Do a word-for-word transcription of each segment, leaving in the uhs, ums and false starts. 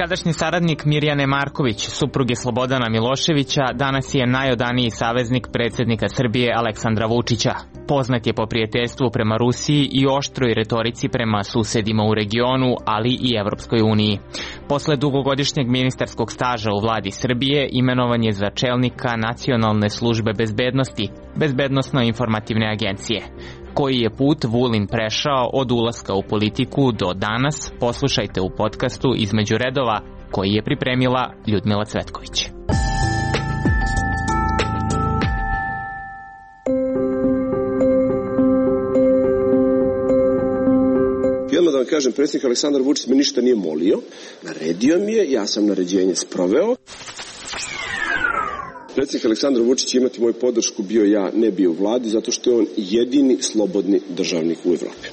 Nekadašnji saradnik Mirjane Marković, supruge Slobodana Miloševića, danas je najodaniji saveznik predsjednika Srbije Aleksandra Vučića. Poznat je po prijateljstvu prema Rusiji i oštroj retorici prema susedima u regionu, ali i Evropskoj uniji. Posle dugogodišnjeg ministarskog staža u vladi Srbije, imenovan je za čelnika Nacionalne službe bezbednosti, Bezbednosno-informativne agencije. Koji je put Vulin prešao od ulaska u politiku do danas, poslušajte u podcastu Između redova, koji je pripremila Ljudmila Cvetković. I odmah da vam kažem, predsjednik Aleksandar Vučić me ništa nije molio, naredio mi je, ja sam naređenje sproveo. Predsjednik Aleksandar Vučić će imati moju podršku, bio ja, ne bio u vladi, zato što je on jedini slobodni državnik u Evropi.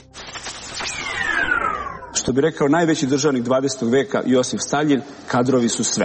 Što bi rekao najveći državnik dvadesetog veka Josif Staljin, kadrovi su sve.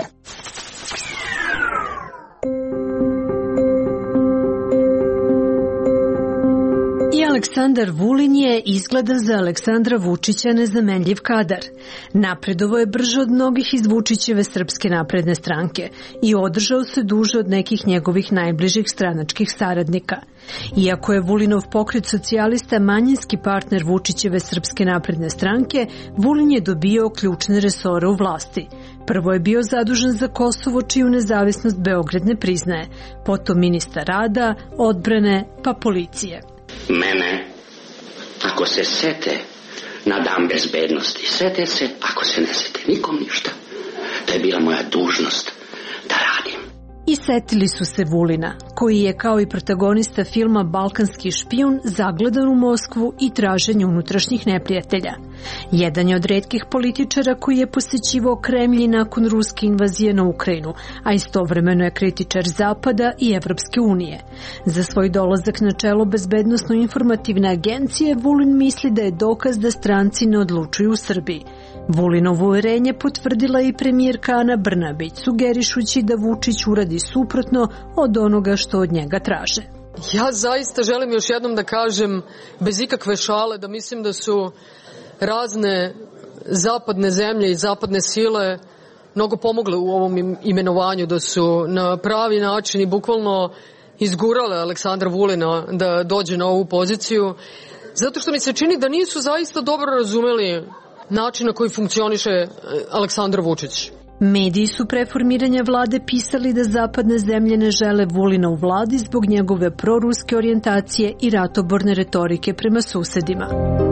Aleksandar Vulin je izgleda za Aleksandra Vučića nezamenljiv kadar. Napredovo je brže od mnogih iz Vučićeve Srpske napredne stranke i održao se duže od nekih njegovih najbližih stranačkih saradnika. Iako je Vulinov pokret socijalista manjinski partner Vučićeve Srpske napredne stranke, Vulin je dobio ključne resore u vlasti. Prvo je bio zadužen za Kosovo, čiju nezavisnost Beograd ne priznaje, potom ministar rada, odbrane, pa policije. Mene, ako se sete na dan bezbednosti, sete se, ako se ne sete, nikom ništa. To je bila moja dužnost da radim. I setili su se Vulina, koji je kao i protagonista filma Balkanski špijun zagledan u Moskvu i traženju unutrašnjih neprijatelja. Jedan je od retkih političara koji je posećivao Kremlj nakon ruske invazije na Ukrajinu, a istovremeno je kritičar Zapada i Evropske unije. Za svoj dolazak na čelo Bezbednosno-informativne agencije Vulin misli da je dokaz da stranci ne odlučuju u Srbiji. Vulinovo uverenje potvrdila i premijerka Ana Brnabić, sugerišući da Vučić uradi suprotno od onoga što od njega traže. Ja zaista želim još jednom da kažem, bez ikakve šale, da mislim da su razne zapadne zemlje i zapadne sile mnogo pomogle u ovom imenovanju, da su na pravi način i bukvalno izgurale Aleksandra Vulina da dođe na ovu poziciju, zato što mi se čini da nisu zaista dobro razumeli način na koji funkcioniše Aleksandar Vučić. Mediji su pre formiranja vlade pisali da zapadne zemlje ne žele Vulina u vladi zbog njegove proruske orijentacije i ratoborne retorike prema susedima.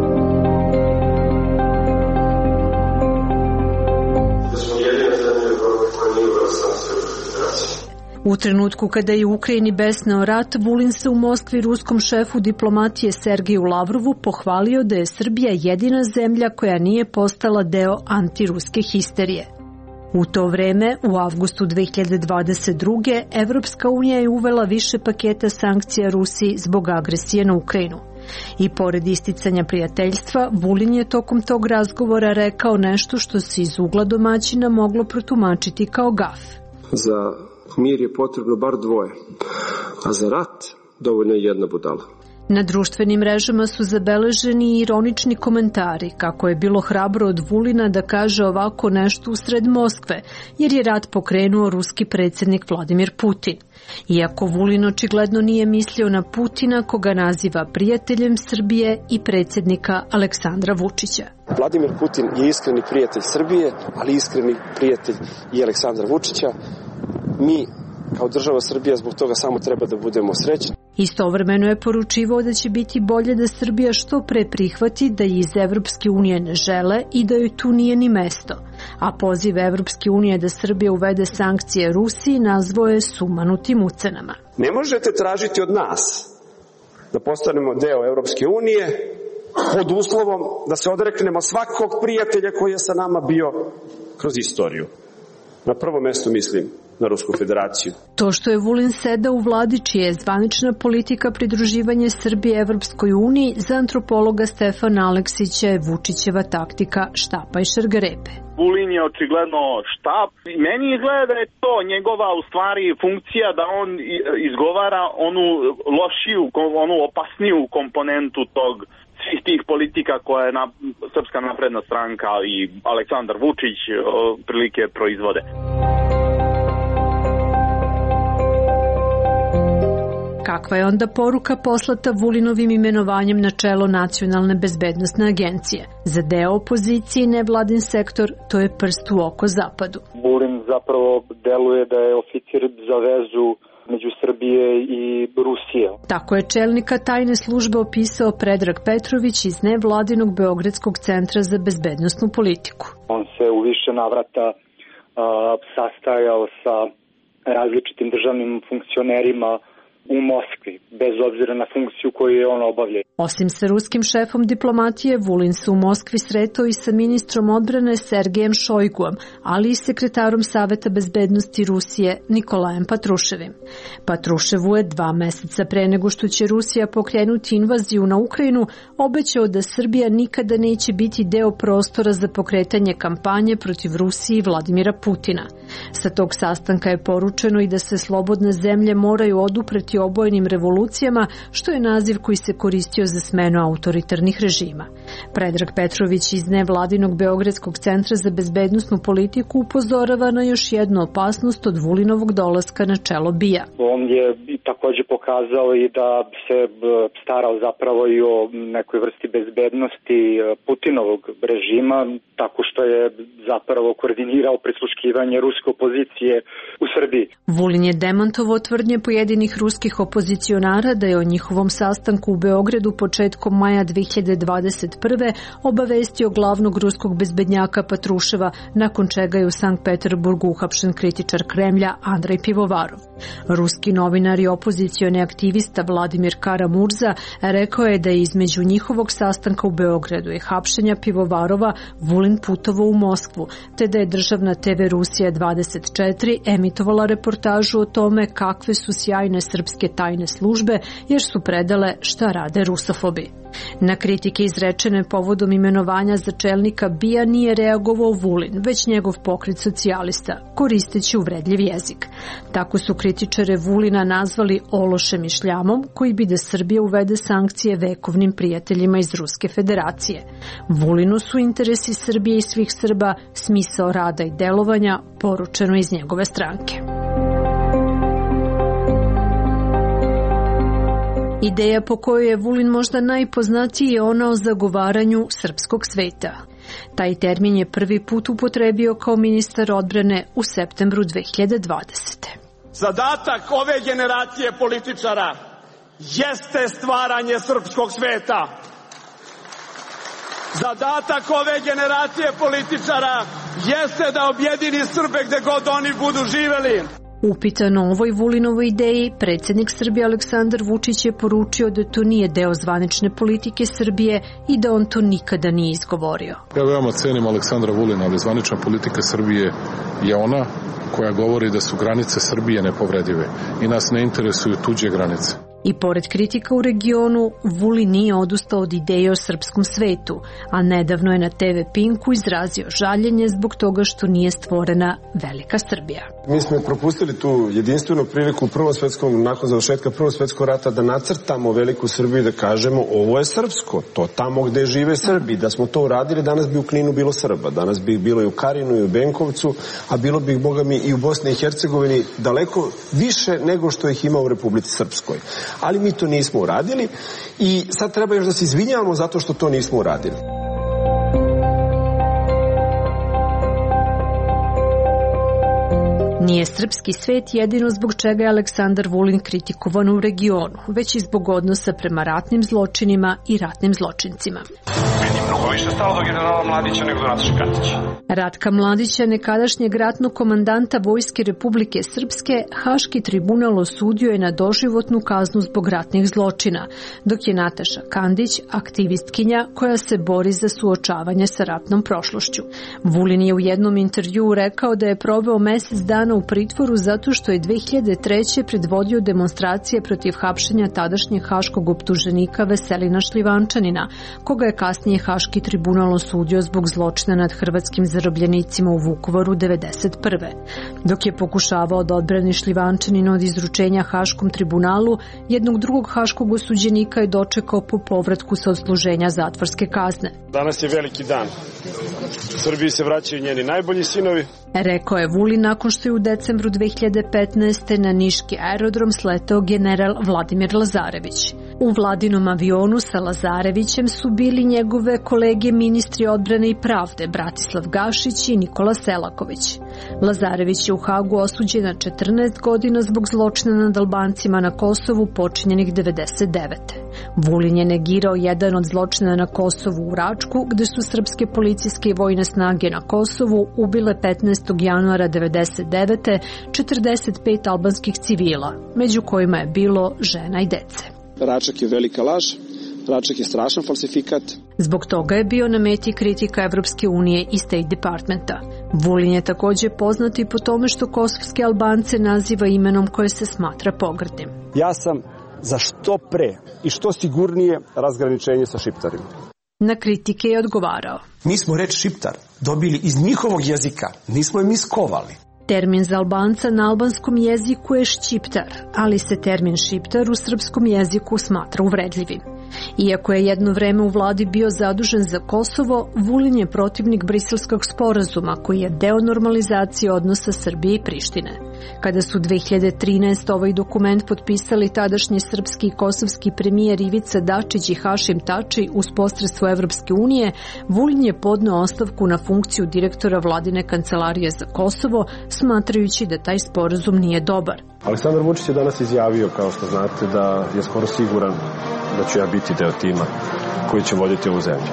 U trenutku kada je u Ukrajini besneo rat, Vulin se u Moskvi ruskom šefu diplomatije Sergeju Lavrovu pohvalio da je Srbija jedina zemlja koja nije postala deo antiruske histerije. U to vreme, u avgustu dve hiljade dvadeset druge. Evropska unija je uvela više paketa sankcija Rusiji zbog agresije na Ukrajinu. I pored isticanja prijateljstva, Vulin je tokom tog razgovora rekao nešto što se iz ugla domaćina moglo protumačiti kao gaf. Za mir je potrebno bar dvoje, a za rat dovoljno je jedna budala. Na društvenim mrežama su zabeleženi ironični komentari kako je bilo hrabro od Vulina da kaže ovako nešto usred Moskve, jer je rat pokrenuo ruski predsjednik Vladimir Putin. Iako Vulin očigledno nije mislio na Putina, koga naziva prijateljem Srbije i predsjednika Aleksandra Vučića. Vladimir Putin je iskreni prijatelj Srbije, ali iskreni prijatelj i Aleksandra Vučića. Mi, kao država Srbija, zbog toga samo treba da budemo srećni. Istovremeno je poručivao da će biti bolje da Srbija što pre prihvati da iz Evropske unije ne žele i da joj tu nije ni mesto. A poziv Evropske unije da Srbija uvede sankcije Rusiji nazvao je sumanutim ucenama. Ne možete tražiti od nas da postanemo deo Evropske unije pod uslovom da se odreknemo svakog prijatelja koji je sa nama bio kroz istoriju. Na prvo mesto mislim na Rusku federaciju. To što je Vulin sedao u vladi čija je zvanična politika pridruživanje Srbije Evropskoj uniji, za antropologa Stefana Aleksića je Vučićeva taktika štapa i šargarepe. Vulin je očigledno štap i meni izgleda da je to njegova u stvari funkcija da on izgovara onu lošiju, onu opasniju komponentu tog svih tih politika koje je na, Srpska napredna stranka i Aleksandar Vučić prilike proizvode. Kakva je onda poruka poslata Vulinovim imenovanjem na čelo Nacionalne bezbednosne agencije? Za deo opozicije i nevladin sektor to je prst u oko Zapadu. Vulin zapravo deluje da je oficir za vezu među Srbije i Rusije. Tako je čelnika tajne službe opisao Predrag Petrović iz nevladinog Beogradskog centra za bezbednosnu politiku. On se u više navrata a, sastajao sa različitim državnim funkcionerima u Moskvi, bez obzira na funkciju koju je on obavlja. Osim sa ruskim šefom diplomatije, Vulin se u Moskvi sretao i sa ministrom odbrane Sergejem Šojguom, ali i sekretarom Saveta bezbednosti Rusije Nikolajem Patruševim. Patruševu je dva meseca pre nego što će Rusija pokrenuti invaziju na Ukrajinu obećao da Srbija nikada neće biti deo prostora za pokretanje kampanje protiv Rusije i Vladimira Putina. Sa tog sastanka je poručeno i da se slobodne zemlje moraju odupreti obojenim revolucijama, što je naziv koji se koristio za smenu autoritarnih režima. Predrag Petrović iz nevladinog Beogradskog centra za bezbednosnu politiku upozorava na još jednu opasnost od Vulinovog dolaska na čelo B I A. On je takođe pokazao i da se starao zapravo i o nekoj vrsti bezbednosti Putinovog režima, tako što je zapravo koordinirao prisluškivanje ruske opozicije u Srbiji. Vulin je demantovao tvrdnje pojedinih ruskih opozicionara da je o njihovom sastanku u Beogradu početkom maja dve hiljade dvadeset prve obavestio glavnog ruskog bezbednjaka Patruševa, nakon čega je u Sankt Peterburgu uhapšen kritičar Kremlja Andrej Pivovarov. Ruski novinar i opozicioni aktivista Vladimir Kara-Murza rekao je da je između njihovog sastanka u Beogradu i hapšenja Pivovarova Vulin putovao u Moskvu, te da je državna te ve Rusija dvadeset četiri emitovala reportažu o tome kakve su sjajne srpske tajne službe jer su predale šta rade rusofobi. Na kritike izrečene povodom imenovanja za čelnika B I A nije reagovao Vulin, već njegov pokret socijalista, koristeći uvredljiv jezik. Tako su kritičare Vulina nazvali ološem i šljamom, koji bi da Srbija uvede sankcije vekovnim prijateljima iz Ruske federacije. Vulinu su interesi Srbije i svih Srba, smisao rada i delovanja, poručeno iz njegove stranke. Ideja po kojoj je Vulin možda najpoznatiji je ona o zagovaranju srpskog sveta. Taj termin je prvi put upotrebio kao ministar odbrane u septembru dve hiljade dvadesete. Zadatak ove generacije političara jeste stvaranje srpskog sveta. Zadatak ove generacije političara jeste da objedini Srbe gde god oni budu živeli. Upitan o ovoj Vulinovoj ideji, predsjednik Srbije Aleksandar Vučić je poručio da to nije deo zvanične politike Srbije i da on to nikada nije izgovorio. Ja veoma cenim Aleksandra Vulina, ali zvanična politika Srbije je ona koja govori da su granice Srbije nepovredive i nas ne interesuju tuđe granice. I pored kritika u regionu, Vulin nije odustao od ideje o srpskom svetu, a nedavno je na te ve Pinku izrazio žaljenje zbog toga što nije stvorena velika Srbija. Mi smo propustili tu jedinstvenu priliku u Prvom svetskom, nakon završetka Prvog svetskog rata, da nacrtamo veliku Srbiju i da kažemo ovo je srpsko, to tamo gde žive Srbi. Da smo to uradili, danas bi u Kninu bilo Srba, danas bi bilo i u Karinu i u Benkovcu, a bilo bi, boga mi, i u Bosni i Hercegovini daleko više nego što ih ima u Republici Srpskoj. Ali mi to nismo uradili i sad treba još da se izvinjavamo zato što to nismo uradili. Nije srpski svet jedino zbog čega je Aleksandar Vulin kritikovan u regionu, već i zbog odnosa prema ratnim zločinima i ratnim zločincima. Meni je mnogo više stalo do generala Mladića nego do Nataše Kandić. Ratka Mladića, nekadašnjeg ratnog komandanta Vojske Republike Srpske, Haški tribunal osudio je na doživotnu kaznu zbog ratnih zločina, dok je Nataša Kandić aktivistkinja koja se bori za suočavanje sa ratnom prošlošću. Vulin je u jednom intervjuu rekao da je proveo mesec dana u pritvoru zato što je dve hiljade treće predvodio demonstracije protiv hapšenja tadašnjeg haškog optuženika Veselina Šljivančanina, koga je kasnije Haški tribunal osudio zbog zločina nad hrvatskim zarobljenicima u Vukovaru devedeset prve. Dok je pokušavao da odbrani Šljivančanina od izručenja Haškom tribunalu, jednog drugog haškog osuđenika je dočekao po povratku sa odsluženja zatvorske kazne. Danas je veliki dan. Srbiji se vraćaju njeni najbolji sinovi. Rekao je Vulin nakon što je u decembru dve hiljade petnaeste. na niški aerodrom sletao general Vladimir Lazarević. U Vladinom avionu sa Lazarevićem su bili njegove kolege ministri odbrane i pravde Bratislav Gašić i Nikola Selaković. Lazarević je u Hagu osuđen na četrnaest godina zbog zločina nad Albancima na Kosovu počinjenih devedeset devete. Vulin je negirao jedan od zločina na Kosovu u Račku, gde su srpske policijske i vojne snage na Kosovu ubile petnaestog januara devedeset devete. četrdeset pet albanskih civila, među kojima je bilo žena i dece. Račak je velika laž, Račak je strašan falsifikat. Zbog toga je bio na meti kritika Evropske unije i State Departmenta. Vulin je takođe poznat i po tome što kosovske Albance naziva imenom koje se smatra pogrdnim. Ja sam za što pre i što sigurnije razgraničenje sa Šiptarima. Na kritike je odgovarao. Mi smo reč Šiptar dobili iz njihovog jezika, nismo je mi skovali. Termin za Albanca na albanskom jeziku je šćiptar, ali se termin šiptar u srpskom jeziku smatra uvredljivim. Iako je jedno vreme u vladi bio zadužen za Kosovo, Vulin je protivnik Briselskog sporazuma koji je deo normalizacije odnosa Srbije i Prištine. Kada su dve hiljade trinaeste. ovaj dokument potpisali tadašnji srpski i kosovski premijer Ivica Dačić i Hašim Tači uz posredstvo Evropske unije, Vulin je podneo ostavku na funkciju direktora vladine kancelarije za Kosovo, smatrajući da taj sporazum nije dobar. Aleksandar Vučić je danas izjavio, kao što znate, da je skoro siguran da ću ja biti deo tima koji će voditi ovu zemlju.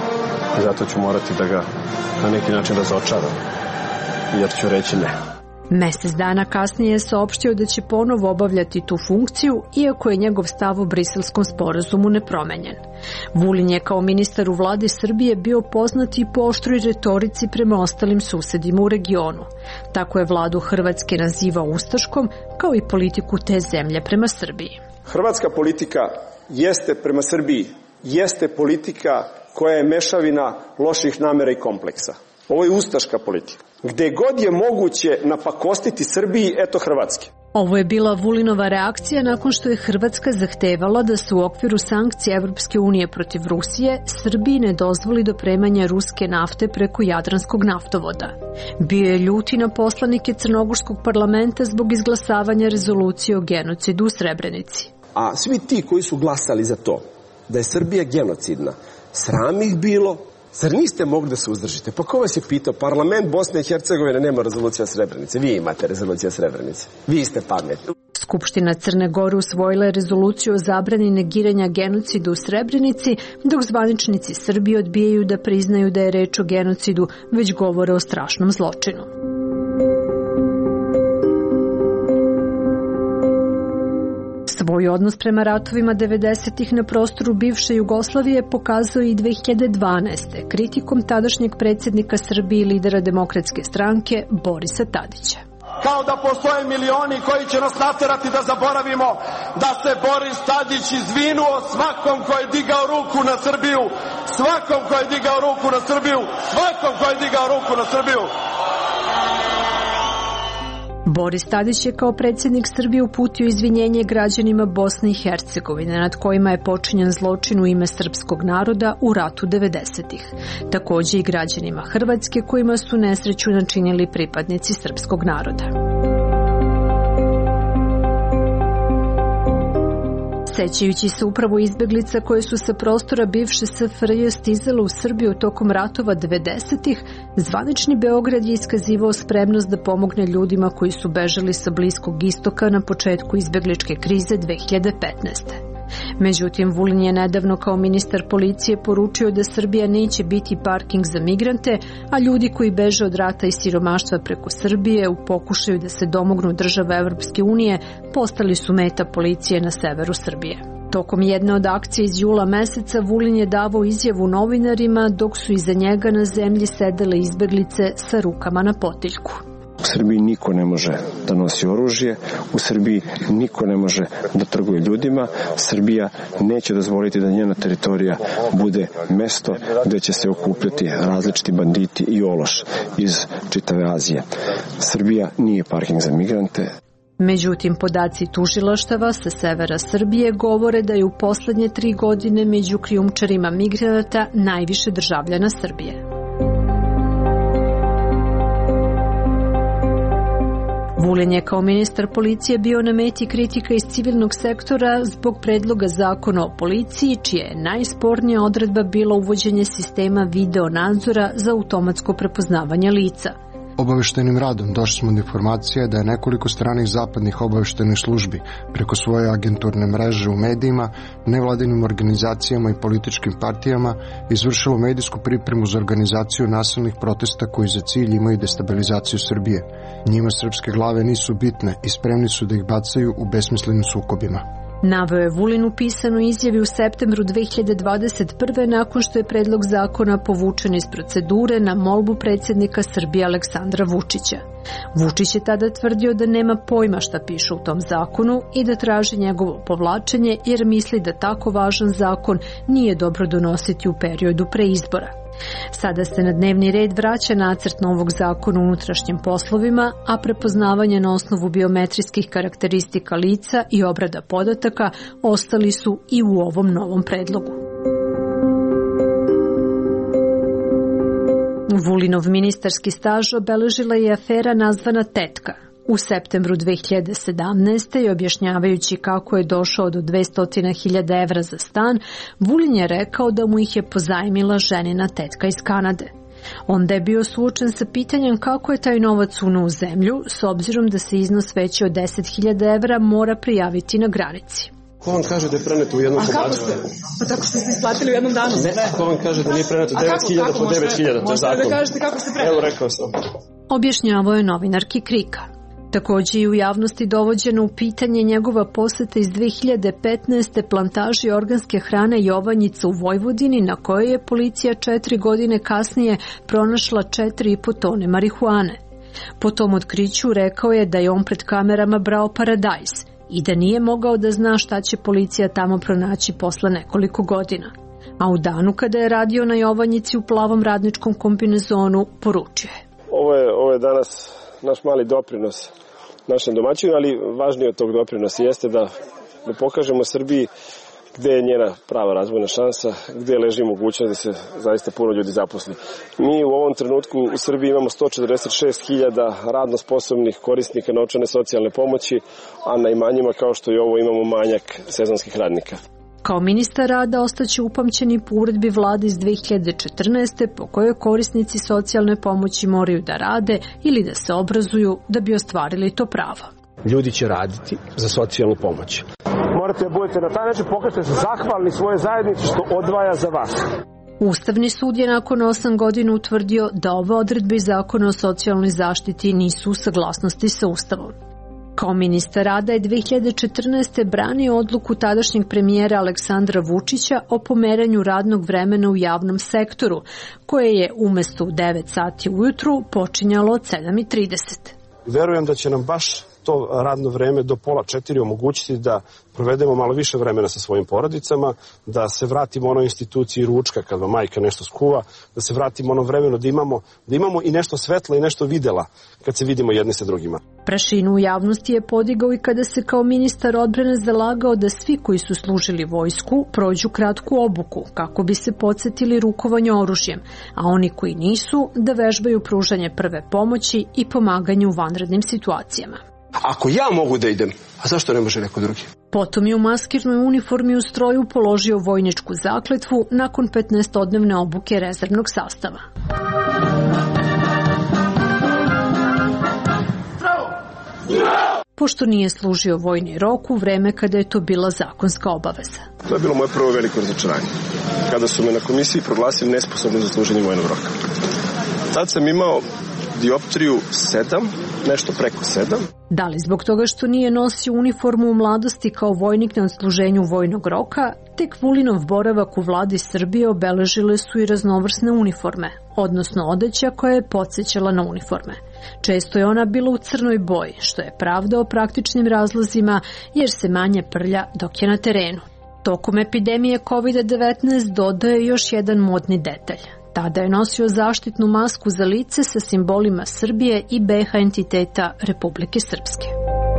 I zato ću morati da ga na neki način razočaram, jer ću reći ne. Mesec dana kasnije je saopštio da će ponovo obavljati tu funkciju, iako je njegov stav o Briselskom sporazumu nepromenjen. Vulin je kao ministar u vladi Srbije bio poznat i po oštroj retorici prema ostalim susedima u regionu. Tako je vladu Hrvatske nazivao ustaškom, kao i politiku te zemlje prema Srbiji. Hrvatska politika jeste prema Srbiji, jeste politika koja je mešavina loših namera i kompleksa. Ovo je ustaška politika. Gde god je moguće napakostiti Srbiji, eto Hrvatske. Ovo je bila Vulinova reakcija nakon što je Hrvatska zahtevala da se u okviru sankcija Evropske unije protiv Rusije Srbiji ne dozvoli dopremanje ruske nafte preko Jadranskog naftovoda. Bio je ljuti na poslanike Crnogorskog parlamenta zbog izglasavanja rezolucije o genocidu u Srebrenici. A svi ti koji su glasali za to, da je Srbija genocidna, sram ih bilo. Zar niste mogli da se uzdržite? Pa ko vas je pitao? Parlament Bosne i Hercegovine nema rezolucija Srebrenice. Vi imate rezolucija Srebrenice. Vi ste pametni. Skupština Crne Gore usvojila je rezoluciju o zabrani negiranja genocida u Srebrenici, dok zvaničnici Srbije odbijaju da priznaju da je reč o genocidu, već govore o strašnom zločinu. Svoj odnos prema ratovima devedesetih na prostoru bivše Jugoslavije pokazao i dve hiljade dvanaeste. kritikom tadašnjeg predsjednika Srbije i lidera Demokratske stranke Borisa Tadića. Kao da postoje milioni koji će nas naterati da zaboravimo da se Boris Tadić izvinuo svakom ko je digao ruku na Srbiju, svakom ko je digao ruku na Srbiju, svakom ko je digao ruku na Srbiju. Boris Tadić je kao predsjednik Srbije uputio izvinjenje građanima Bosne i Hercegovine nad kojima je počinjen zločin u ime srpskog naroda u ratu devedesetih. Takođe i građanima Hrvatske kojima su nesreću načinili pripadnici srpskog naroda. Sećajući se upravo izbeglica koje su sa prostora bivše S F R J stizale u Srbiju tokom ratova devedesetih, zvanični Beograd je iskazivao spremnost da pomogne ljudima koji su bežali sa Bliskog istoka na početku izbegličke krize dve hiljade petnaeste. Međutim, Vulin je nedavno kao ministar policije poručio da Srbija neće biti parking za migrante, a ljudi koji beže od rata i siromaštva preko Srbije u pokušaju da se domognu država Evropske unije postali su meta policije na severu Srbije. Tokom jedne od akcija iz jula meseca Vulin je davao izjavu novinarima dok su iza njega na zemlji sedele izbeglice sa rukama na potiljku. Srbiji niko ne može da nosi oružje, u Srbiji niko ne može da trguje ljudima, Srbija neće dozvoliti da njena teritorija bude mesto gde će se okupljati različiti banditi i ološ iz čitave Azije. Srbija nije parking za migrante. Međutim, podaci tužilaštava sa severa Srbije govore da je u poslednje tri godine među krijumčarima migranata najviše državljana Srbije. Vulin je kao ministar policije bio na meti kritika iz civilnog sektora zbog predloga zakona o policiji, čija je najspornija odredba bila uvođenje sistema video nadzora za automatsko prepoznavanje lica. Obaveštenim radom došli smo do informacije da je nekoliko stranih zapadnih obaveštenih službi preko svoje agenturne mreže u medijima, nevladinim organizacijama i političkim partijama izvršilo medijsku pripremu za organizaciju nasilnih protesta koji za cilj imaju destabilizaciju Srbije. Njima srpske glave nisu bitne i spremni su da ih bacaju u besmislenim sukobima. Naveo je Vulin u pisanoj izjavi u septembru dve hiljade dvadeset prve nakon što je predlog zakona povučen iz procedure na molbu predsjednika Srbije Aleksandra Vučića. Vučić je tada tvrdio da nema pojma šta piše u tom zakonu i da traži njegovo povlačenje jer misli da tako važan zakon nije dobro donositi u periodu pre izbora. Sada se na dnevni red vraća nacrt novog zakona o unutrašnjim poslovima, a prepoznavanje na osnovu biometrijskih karakteristika lica i obrada podataka ostali su i u ovom novom predlogu. Vulinov ministarski staž obeležila je afera nazvana Tetka. U septembru dve hiljade sedamnaeste. i objašnjavajući kako je došao do dvesta hiljada evra za stan, Vulin je rekao da mu ih je pozajmila ženina tetka iz Kanade. Onda je bio suočen sa pitanjem kako je taj novac unuo u zemlju, s obzirom da se iznos veći od deset hiljada evra mora prijaviti na granici. Ko vam kaže da je preneto u jednom komadu? A kako ste? Pa tako ste se isplatili u jednom danu? Ne, ko vam kaže da nije preneto devet hiljada po devet hiljada? Možete da kažete kako ste preneli? Evo, rekao sam. Objašnjavao je novinarki Krika. Takođe i u javnosti dovođeno u pitanje njegova poseta iz dve hiljade petnaeste. plantaži organske hrane Jovanjica u Vojvodini, na kojoj je policija četiri godine kasnije pronašla četiri i po tone marihuane. Po tom otkriću rekao je da je on pred kamerama brao paradajz i da nije mogao da zna šta će policija tamo pronaći posle nekoliko godina. A u danu kada je radio na Jovanjici u plavom radničkom kombinezonu, poručio je. Ovo je, ovo je danas naš mali doprinos našem domaćinu, ali važnije od tog doprinosa jeste da, da pokažemo Srbiji gde je njena prava razvojna šansa, gde leži mogućnost da se zaista puno ljudi zaposli. Mi u ovom trenutku u Srbiji imamo sto četrdeset šest hiljada radno sposobnih korisnika novčane socijalne pomoći, a na imanjima kao što je ovo imamo manjak sezonskih radnika. Kao ministar rada ostaće upamćeni po uredbi vlade iz dve hiljade četrnaeste. po kojoj korisnici socijalne pomoći moraju da rade ili da se obrazuju da bi ostvarili to pravo. Ljudi će raditi za socijalnu pomoć. Morate da budete na taj način, pokažete se zahvalni svoje zajednici što odvaja za vas. Ustavni sud je nakon osam godina utvrdio da ove odredbe iz zakona o socijalnoj zaštiti nisu u saglasnosti sa Ustavom. Kao ministar rada je dve hiljade četrnaeste. branio odluku tadašnjeg premijera Aleksandra Vučića o pomeranju radnog vremena u javnom sektoru, koje je umesto u devet sati ujutru počinjalo od sedam i trideset. Verujem da će nam baš to radno vreme do pola četiri omogućiti da provedemo malo više vremena sa svojim porodicama, da se vratimo onoj instituciji ručka kad vam majka nešto skuva, da se vratimo ono vremeno da imamo, da imamo i nešto svetla i nešto videla kad se vidimo jedni sa drugima. Prašinu u javnosti je podigao i kada se kao ministar odbrane zalagao da svi koji su služili vojsku prođu kratku obuku kako bi se podsjetili rukovanje oružjem, a oni koji nisu da vežbaju pružanje prve pomoći i pomaganje u vanrednim situacijama. Ako ja mogu da idem, a zašto ne može neko drugi? Potom je u maskirnoj uniformi u stroju položio vojničku zakletvu nakon petnaestodnevne obuke rezervnog sastava. Pošto nije služio vojni rok u vreme kada je to bila zakonska obaveza. To je bilo moje prvo veliko razočaranje. Kada su me na komisiji proglasili nesposobnim za služenje vojnog roka. Tad sam imao dioptriju sedam, nešto preko sedam. Da li zbog toga što nije nosio uniformu u mladosti kao vojnik na odsluženju vojnog roka, tek Vulinov boravak u vladi Srbije obeležile su i raznovrsne uniforme, odnosno odeća koja je podsjećala na uniforme. Često je ona bila u crnoj boji, što je pravda o praktičnim razlozima jer se manje prlja dok je na terenu. Tokom epidemije kovid devetnaest dodaje još jedan modni detalj. Tada je nosio zaštitnu masku za lice sa simbolima Srbije i B iH entiteta Republike Srpske.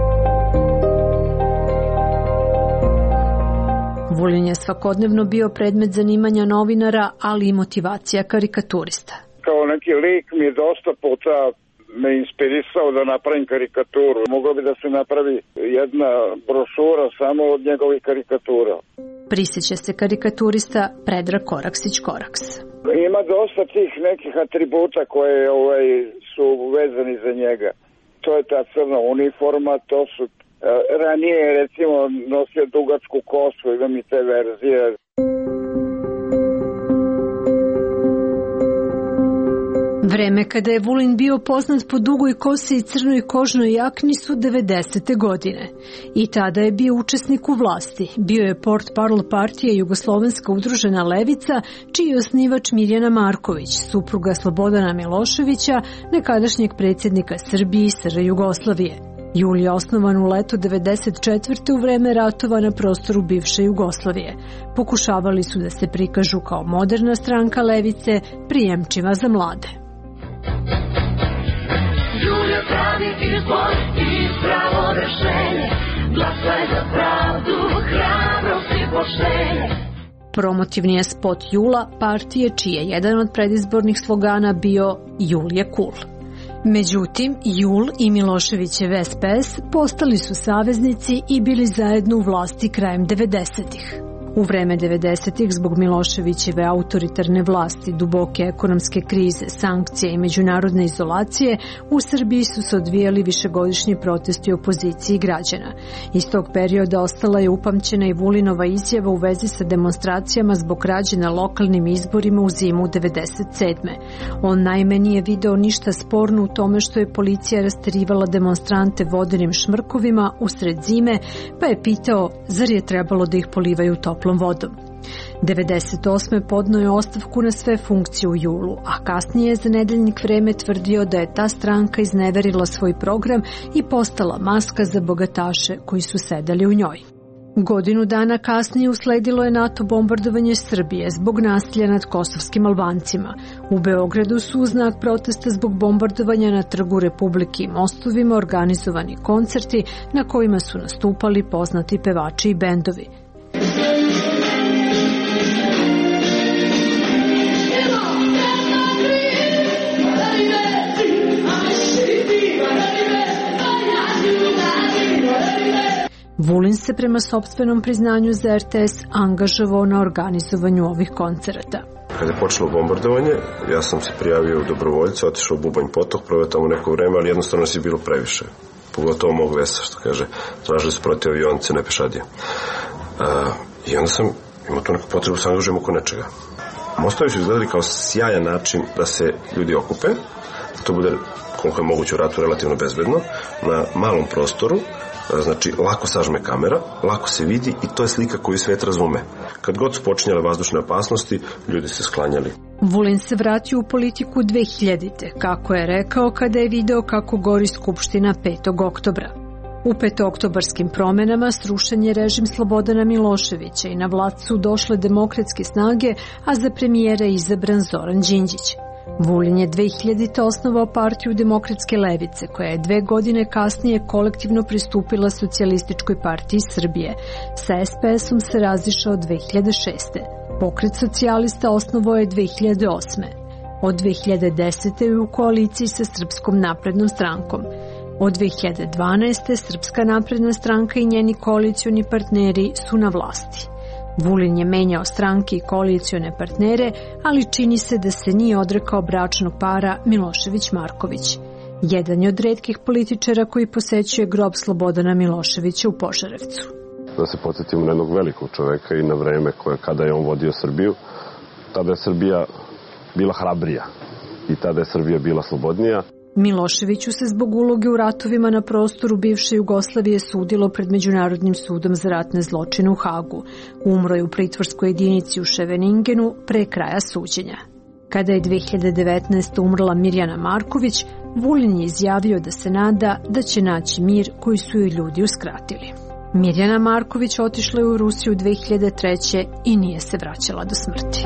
Vulin je svakodnevno bio predmet zanimanja novinara, ali i motivacija karikaturista. Kao neki lik mi je dosta puta me inspirisao da napravim karikaturu. Moglo bi da se napravi jedna brošura samo od njegovih karikatura. Prisjeća se karikaturista Predrag Koraksić-Koraks. Ima dosta tih nekih atributa koje ovaj, su vezani za njega. To je ta crna uniforma, to su ranije recimo nosio dugačku kosu, imam i te verzije. Vreme kada je Vulin bio poznat po dugoj kosi i crnoj kožnoj jakni su devedesete godine. I tada je bio učesnik u vlasti. Bio je portparol partije Jugoslovenska udružena levica, čiji je osnivač Mirjana Marković, supruga Slobodana Miloševića, nekadašnjeg predsjednika Srbije i S R Jugoslavije. Jul je osnovan u leto devedeset četvrte u vreme ratova na prostoru bivše Jugoslavije. Pokušavali su da se prikažu kao moderna stranka levice, prijemčiva za mlade. Jul je pravi izbor i pravo rešenje, glasaj za pravdu, hrabrost i poštenje. Promotivni je spot Jula partije čiji je jedan od predizbornih slogana bio Jul je cool. Međutim, Jul i Miloševićev S P S postali su saveznici i bili zajedno u vlasti krajem devedesetih. U vreme devedesetih zbog Miloševićeve autoritarne vlasti, duboke ekonomske krize, sankcije i međunarodne izolacije, u Srbiji su se odvijali višegodišnji protesti opoziciji građana. Iz tog perioda ostala je upamćena i Vulinova izjava u vezi sa demonstracijama zbog krađe na lokalnim izborima u zimu devedeset sedme. On naime nije video ništa sporno u tome što je policija rasterivala demonstrante vodenim šmrkovima usred zime, pa je pitao zar je trebalo da ih polivaju toplom vodom. devedeset osme podneo je ostavku na sve funkcije u julu, a kasnije je za Nedeljnik Vreme tvrdio da je ta stranka izneverila svoj program i postala maska za bogataše koji su sedali u njoj. Godinu dana kasnije usledilo je NATO bombardovanje Srbije zbog nasilja nad kosovskim Albancima. U Beogradu su u znak protesta zbog bombardovanja na Trgu Republike i mostovima organizovani koncerti na kojima su nastupali poznati pevači i bendovi. Vulin se prema sopstvenom priznanju za R T S angažovao na organizovanju ovih koncerata. Kada je počelo bombardovanje, ja sam se prijavio u dobrovoljcu, otišao u Bubanj potok, proveo tamo neko vreme, ali jednostavno si bilo previše. Pogotovo mog vesa, što kaže, tražili su protiv avionice, ne pešadije. Uh, I onda sam imao tu neku potrebu da se angažujem oko nečega. Mostovi su izgledali kao sjajan način da se ljudi okupe, da to bude koliko je moguće u ratu relativno bezbedno, na malom prostoru. Znači, lako sažme kamera, lako se vidi i to je slika koju svet razume. Kad god su počinjale vazdušne opasnosti, ljudi se sklanjali. Vulin se vratio u politiku dve hiljadite, kako je rekao kada je video kako gori Skupština petog oktobra. U petooktobarskim promenama srušen je režim Slobodana Miloševića i na vlast su došle demokratske snage, a za premijera je izabran Zoran Đinđić. Vulin je dve hiljadite osnovao partiju Demokratske levice, koja je dve godine kasnije kolektivno pristupila Socijalističkoj partiji Srbije. Sa S P S-om se razišao dve hiljade šeste. Pokret socijalista osnovao je dve hiljade osme. Od dve hiljade desete. je u koaliciji sa Srpskom naprednom strankom. Od dve hiljade dvanaeste. Srpska napredna stranka i njeni koalicioni partneri su na vlasti. Vulin je menjao stranke i koalicione partnere, ali čini se da se nije odrekao bračnog para Milošević-Marković. Jedan je od retkih političara koji posećuje grob Slobodana Miloševića u Požarevcu. Da se podsjetimo na jednog velikog čoveka i na vreme koje kada je on vodio Srbiju, tada je Srbija bila hrabrija i tada je Srbija bila slobodnija. Miloševiću se zbog uloge u ratovima na prostoru bivše Jugoslavije sudilo pred Međunarodnim sudom za ratne zločine u Hagu. Umro je u pritvorskoj jedinici u Ševeningenu pre kraja suđenja. Kada je dve hiljade devetnaeste. umrla Mirjana Marković, Vulin je izjavio da se nada da će naći mir koji su joj ljudi uskratili. Mirjana Marković otišla je u Rusiju dve hiljade treće. i nije se vraćala do smrti.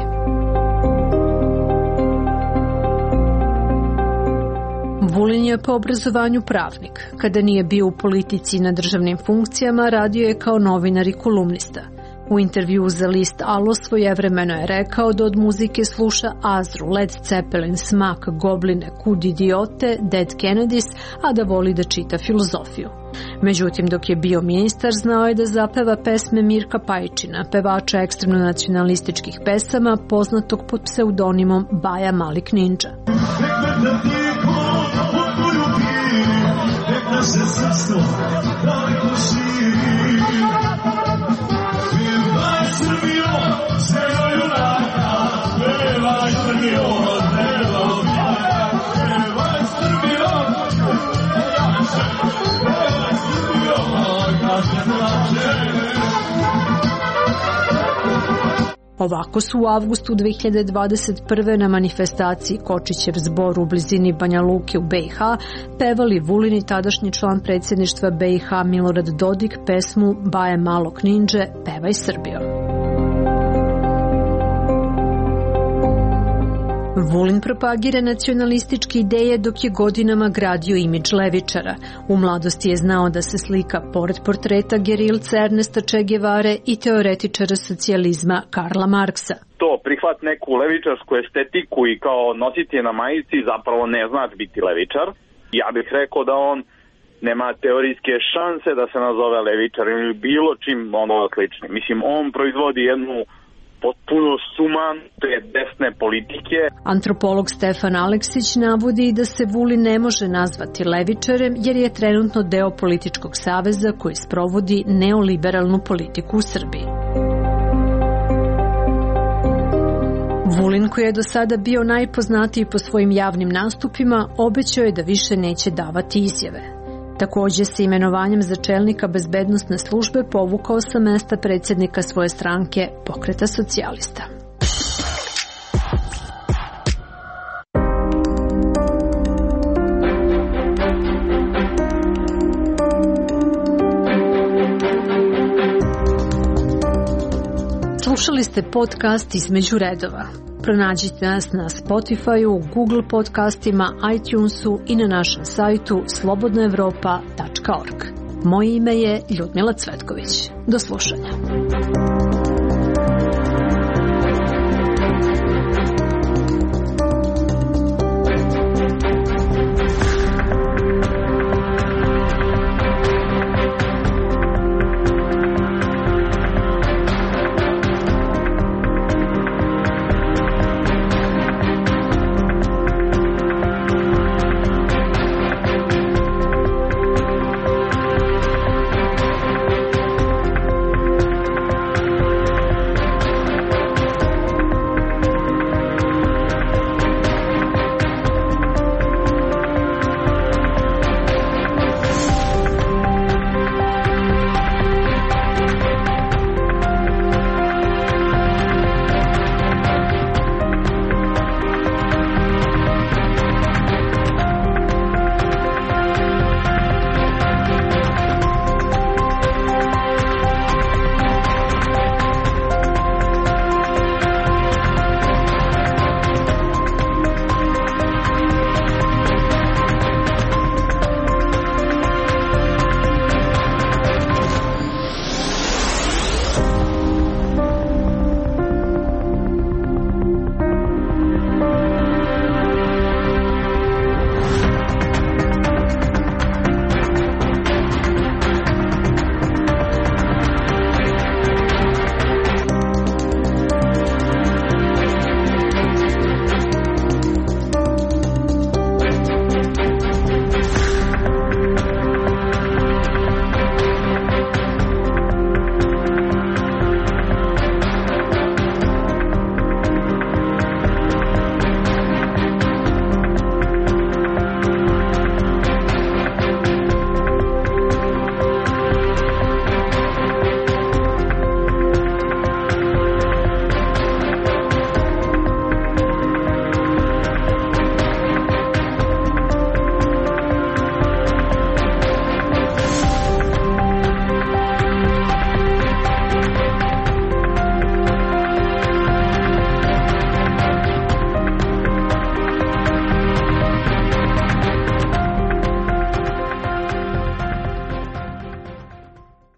Vulin je po obrazovanju pravnik. Kada nije bio u politici i na državnim funkcijama, radio je kao novinar i kolumnista. U intervju za list Alo svojevremeno je rekao da od muzike sluša Azru, Led Zeppelin, Smak, Gobline, Kud idiote, Dead Kennedys, a da voli da čita filozofiju. Međutim, dok je bio ministar, znao je da zapeva pesme Mirka Pajčina, pevača ekstremno nacionalističkih pesama, poznatog pod pseudonimom Baja Malik Ninja. Ovako su u avgustu dve hiljade dvadeset prve. na manifestaciji Kočićev zbor u blizini Banja Luke u B i H pevali Vulin i tadašnji član predsjedništva B i H Milorad Dodik pesmu Baje malog ninđe, pevaj Srbijo. Vulin propagira nacionalističke ideje dok je godinama gradio imidž levičara. U mladosti je znao da se slika pored portreta gerilca Ernesta Che Guevare i teoretičara socijalizma Karla Marksa. To prihvat neku levičarsku estetiku i kao nositi je na majici zapravo ne znači biti levičar. Ja bih rekao da on nema teorijske šanse da se nazove levičar ili bilo čim ono sličnim. Mislim, on proizvodi jednu potpuno suman te desne politike. Antropolog Stefan Aleksić navodi da se Vulin ne može nazvati levičarem jer je trenutno deo političkog saveza koji sprovodi neoliberalnu politiku u Srbiji. Vulin, koji je do sada bio najpoznatiji po svojim javnim nastupima, obećao je da više neće davati izjave. Također se imenovanjem za čelnika bezbednosne službe povukao sa mesta predsjednika svoje stranke Pokreta socijalista. Slušali ste podcast Između redova. Pronađite nas na Spotify-u, Google podcastima, iTunesu i na našem sajtu slobodna evropa tačka org. Moje ime je Ljudmila Cvetković. Do slušanja.